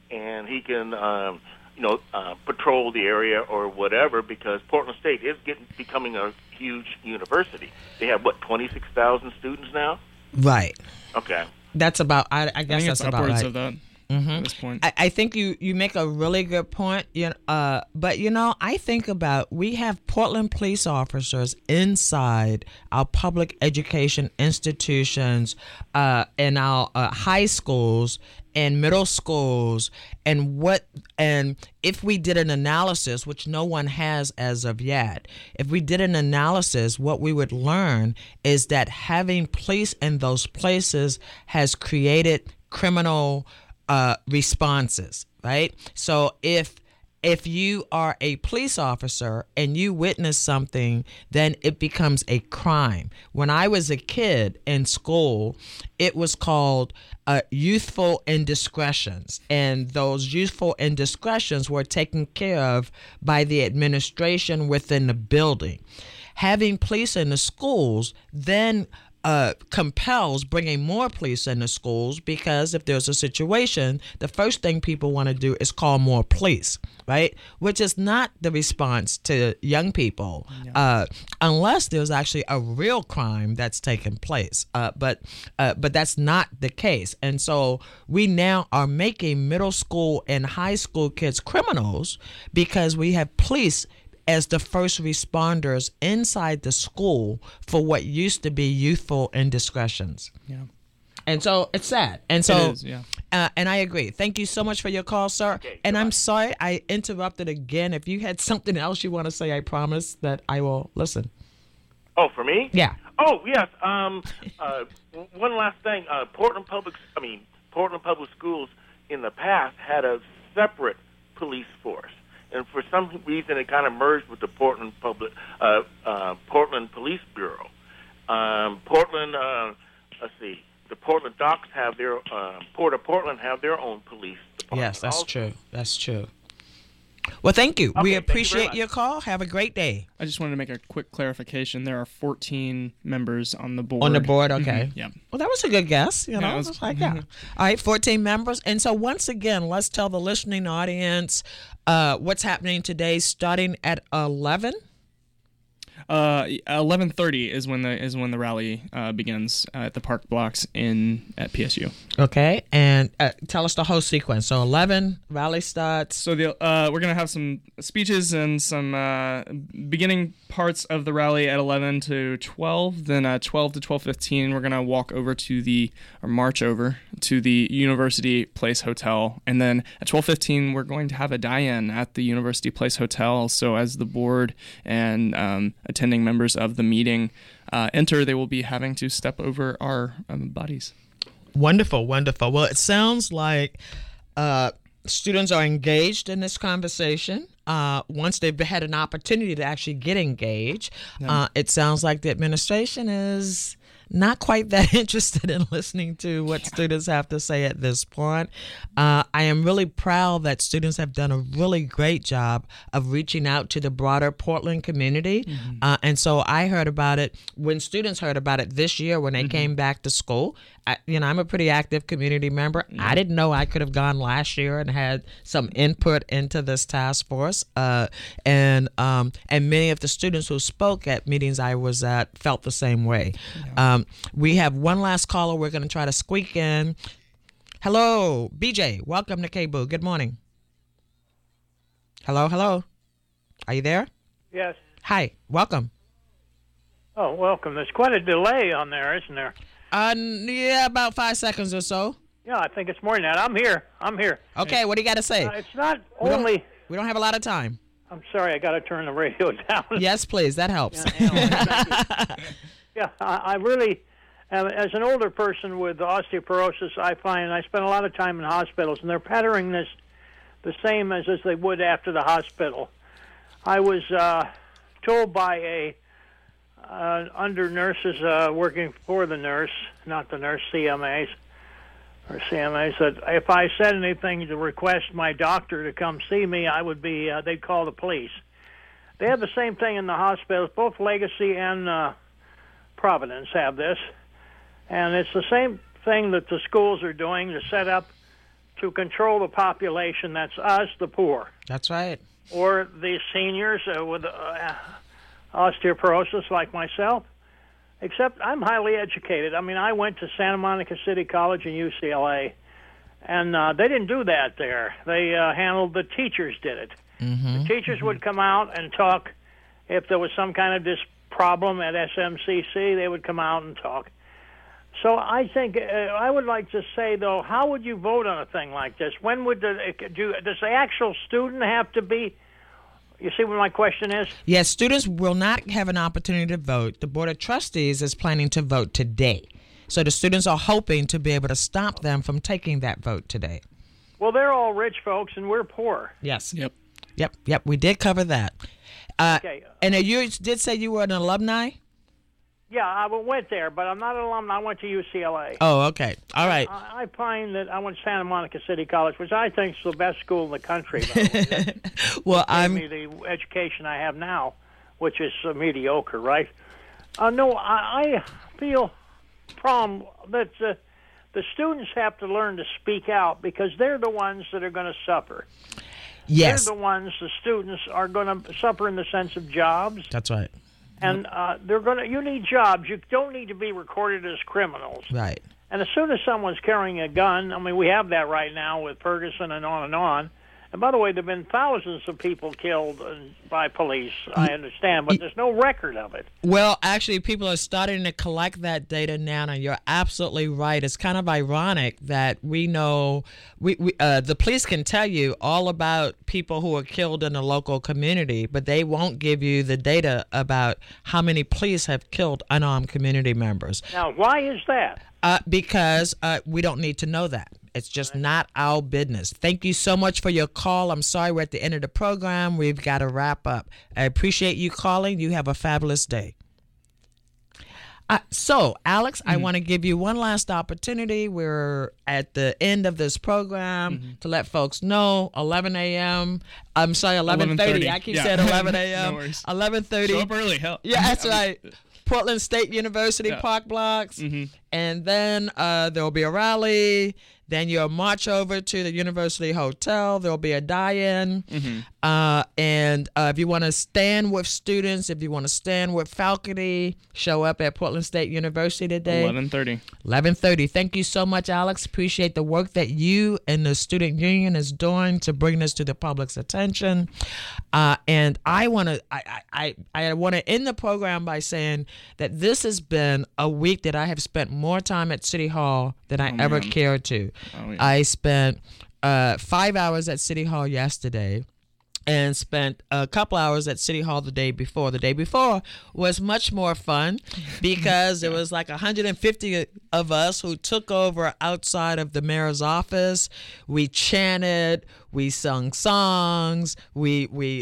patrol the area or whatever, because Portland State is becoming a huge university. They have 26,000 students now.
Right.
Okay.
That's about. I guess
I think
that's
it's
about
upwards
right.
of that at this point.
I think you make a really good point. But I think about, we have Portland police officers inside our public education institutions, in our high schools and middle schools, and if we did an analysis, which no one has as of yet, if we did an analysis, what we would learn is that having police in those places has created criminal responses, right? So if you are a police officer and you witness something, then it becomes a crime. When I was a kid in school, it was called youthful indiscretions, and those youthful indiscretions were taken care of by the administration within the building. Having police in the schools then compels bringing more police in the schools, because if there's a situation, the first thing people want to do is call more police, right? Which is not the response to young people, unless there's actually a real crime that's taken place. But that's not the case. And so we now are making middle school and high school kids criminals because we have police as the first responders inside the school for what used to be youthful indiscretions.
Yeah.
And so it's sad. And so,
it is, yeah.
And I agree. Thank you so much for your call, sir.
Okay,
and I'm sorry I interrupted again. If you had something else you want to say, I promise that I will listen.
Oh, for me?
Yeah.
Oh, yes. One last thing. Portland Public Schools in the past had a separate police force. And for some reason, it kind of merged with the Portland Police Bureau. The Portland Docks have their Port of Portland have their own police department.
Yes, that's true. That's true. Well, thank you.
Okay,
We
thank you very
appreciate
much.
your call. Have a great day.
I just wanted to make a quick clarification. There are 14 members on the board.
On the board, okay.
Mhm, yeah.
Well, that was a good guess.
Yeah, it was-
All right, 14 members. And so once again, let's tell the listening audience what's happening today, starting at 11.
11:30 is when the rally begins at the park blocks at PSU.
Okay, and tell us the whole sequence. So 11, rally starts.
So we're gonna have some speeches and some beginning parts of the rally at 11 to 12. Then 12 to 12:15, we're gonna march over to the University Place Hotel, and then at 12:15, we're going to have a die-in at the University Place Hotel. So as the board and attending members of the meeting enter, they will be having to step over our bodies.
Wonderful, wonderful. Well, it sounds like students are engaged in this conversation. Once they've had an opportunity to actually get engaged, it sounds like the administration is not quite that interested in listening to what students have to say at this point. I am really proud that students have done a really great job of reaching out to the broader Portland community. And so I heard about it when students heard about it this year when they came back to school. I'm a pretty active community member. I didn't know I could have gone last year and had some input into this task force. And many of the students who spoke at meetings I was at felt the same way. We have one last caller we're going to try to squeak in. Hello, BJ. Welcome to KBOO. Good morning. Hello. Are you there?
Yes.
Hi. Welcome.
Oh, welcome. There's quite a delay on there, isn't there?
Yeah, about 5 seconds or so.
Yeah, I think it's more than that. I'm here.
Okay, what do you got to say?
It's not only...
We don't have a lot of time.
I'm sorry, I got to turn the radio down.
Yes, please. That helps.
Yeah, I really, as an older person with osteoporosis, I find I spend a lot of time in hospitals, and they're patterning this the same as they would after the hospital. I was told by under nurses working for the nurse, not the nurse, CMAs, that if I said anything to request my doctor to come see me, I would be, they'd call the police. They have the same thing in the hospitals. Both Legacy and Providence have this. And it's the same thing that the schools are doing to set up to control the population. That's us, the poor.
That's right.
Or the seniors with osteoporosis like myself. Except I'm highly educated. I mean, I went to Santa Monica City College and UCLA, and they didn't do that there. They handled, the teachers did it. The teachers would come out and talk. If there was some kind of this problem at SMCC, they would come out and talk. So I think I would like to say, though, how would you vote on a thing like this? When would does the actual student have to be? You see what my question is?
Yes, students will not have an opportunity to vote. The Board of Trustees is planning to vote today. So the students are hoping to be able to stop them from taking that vote today.
Well, they're all rich folks, and we're poor.
Yes. Yep. We did cover that.
Okay.
And you did say you were an alumni?
Yeah, I went there, but I'm not an alumni. I went to UCLA.
Oh, okay. All right.
I find that I went to Santa Monica City College, which I think is the best school in the country. By the way.
Well,
gave me the education I have now, which is mediocre, right? No, I feel that the students have to learn to speak out because they're the ones that are going to suffer.
Yes.
They're the ones, the students, are going to suffer in the sense of jobs.
That's right.
And you need jobs. You don't need to be recorded as criminals.
Right.
And as soon as someone's carrying a gun, I mean, we have that right now with Ferguson and on and on. And by the way, there have been thousands of people killed by police, I understand, but there's no record of it.
Well, actually, people are starting to collect that data now, and you're absolutely right. It's kind of ironic that we know, the police can tell you all about people who are killed in the local community, but they won't give you the data about how many police have killed unarmed community members.
Now, why is that?
Because we don't need to know that. It's just not our business. Thank you so much for your call. I'm sorry we're at the end of the program. We've got to wrap up. I appreciate you calling. You have a fabulous day. So, Alex, I want to give you one last opportunity. We're at the end of this program to let folks know 11 a.m. I'm sorry, 11:30. I keep saying 11 a.m.
No worries.
11:30.
Show up early, hell.
Yeah, that's right. Portland State University Park Blocks. And then there will be a rally. Then you'll march over to the University Hotel. There will be a die-in. And if you want to stand with students, if you want to stand with faculty, show up at Portland State University today.
11:30.
11:30. Thank you so much, Alex. Appreciate the work that you and the student union is doing to bring this to the public's attention. And I want to end the program by saying that this has been a week that I have spent more time at City Hall than I ever cared to.
Oh, yeah.
I spent 5 hours at City Hall yesterday and spent a couple hours at City Hall the day before. The day before was much more fun because there was like 150 of us who took over outside of the mayor's office. We chanted, we sung songs, we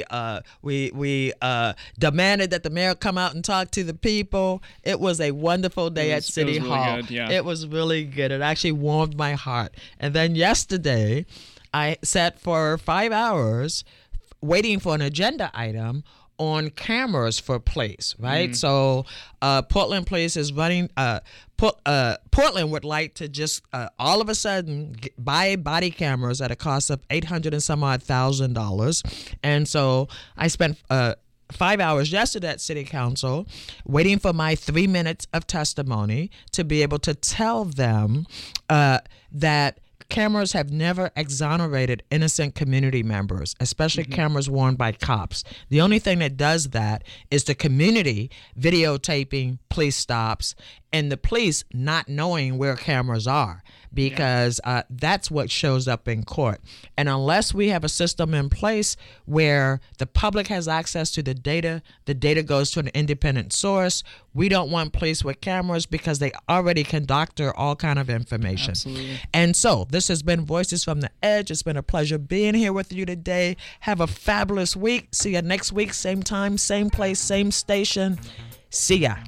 demanded that the mayor come out and talk to the people. It was a wonderful day at City Hall.
Really good, yeah.
It was really good. It actually warmed my heart. And then yesterday, I sat for 5 hours waiting for an agenda item on cameras for police, right? So Portland Police is running, Portland would like to just all of a sudden buy body cameras at a cost of $800,000 and some odd. And so I spent 5 hours yesterday at City Council waiting for my 3 minutes of testimony to be able to tell them that cameras have never exonerated innocent community members, especially cameras worn by cops. The only thing that does that is the community videotaping police stops and the police not knowing where cameras are, because that's what shows up in court. And unless we have a system in place where the public has access to the data goes to an independent source. We don't want police with cameras because they already can doctor all kind of information.
Absolutely.
And so this has been Voices from the Edge. It's been a pleasure being here with you today. Have a fabulous week. See you next week, same time, same place, same station. See ya.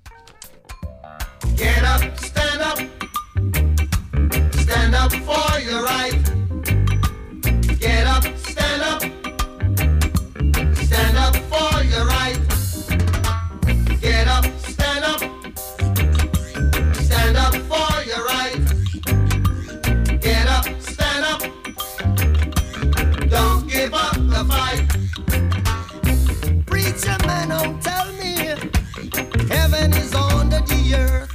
Get up, stand up. Stand up for your right. Get up, stand up. Stand up for your right. Get up, stand up. Stand up for your right. Get up, stand up. Don't give up the fight. Preacher man, don't tell me heaven is under the earth.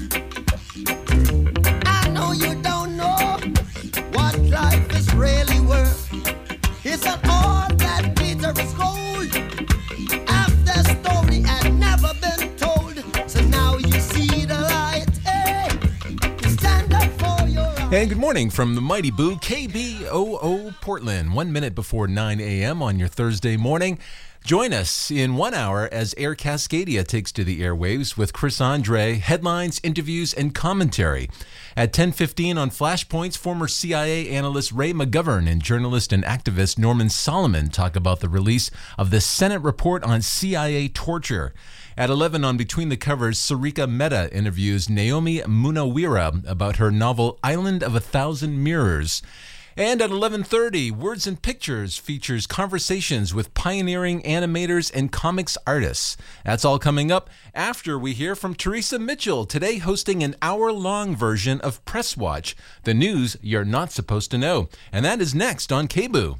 I know you don't know what life is really worth. It's not all that glitter is gold. After story had never been told, so now you see the light. Hey, stand up for your right.
And good morning from the Mighty Boo, KBOO Portland. 1 minute before 9 a.m. on your Thursday morning. Join us in 1 hour as Air Cascadia takes to the airwaves with Chris Andre, headlines, interviews, and commentary. At 10:15 on Flashpoints, former CIA analyst Ray McGovern and journalist and activist Norman Solomon talk about the release of the Senate report on CIA torture. At 11 on Between the Covers, Sarika Mehta interviews Naomi Munawira about her novel Island of a Thousand Mirrors. And at 11:30, Words and Pictures features conversations with pioneering animators and comics artists. That's all coming up after we hear from Teresa Mitchell, today hosting an hour-long version of Press Watch, the news you're not supposed to know. And that is next on KBOO.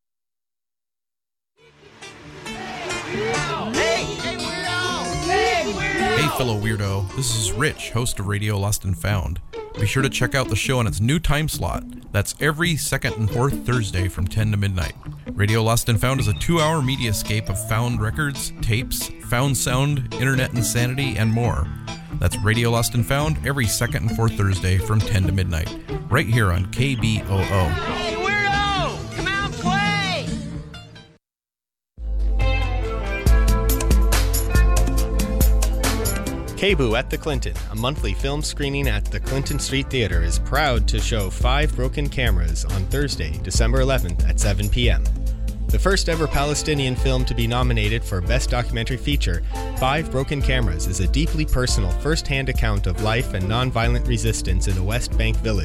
Hey, fellow weirdo. This is Rich, host of Radio Lost and Found. Be sure to check out the show on its new time slot. That's every second and fourth Thursday from 10 to midnight. Radio Lost and Found is a 2-hour mediascape of found records, tapes, found sound, internet insanity, and more. That's Radio Lost and Found every second and fourth Thursday from 10 to midnight, right here on KBOO.
Hey, weirdo! Come out and play!
KBOO at the Clinton, a monthly film screening at the Clinton Street Theater, is proud to show 5 Broken Cameras on Thursday, December 11th at 7 p.m. The first ever Palestinian film to be nominated for Best Documentary Feature, 5 Broken Cameras is a deeply personal, first-hand account of life and nonviolent resistance in a West Bank village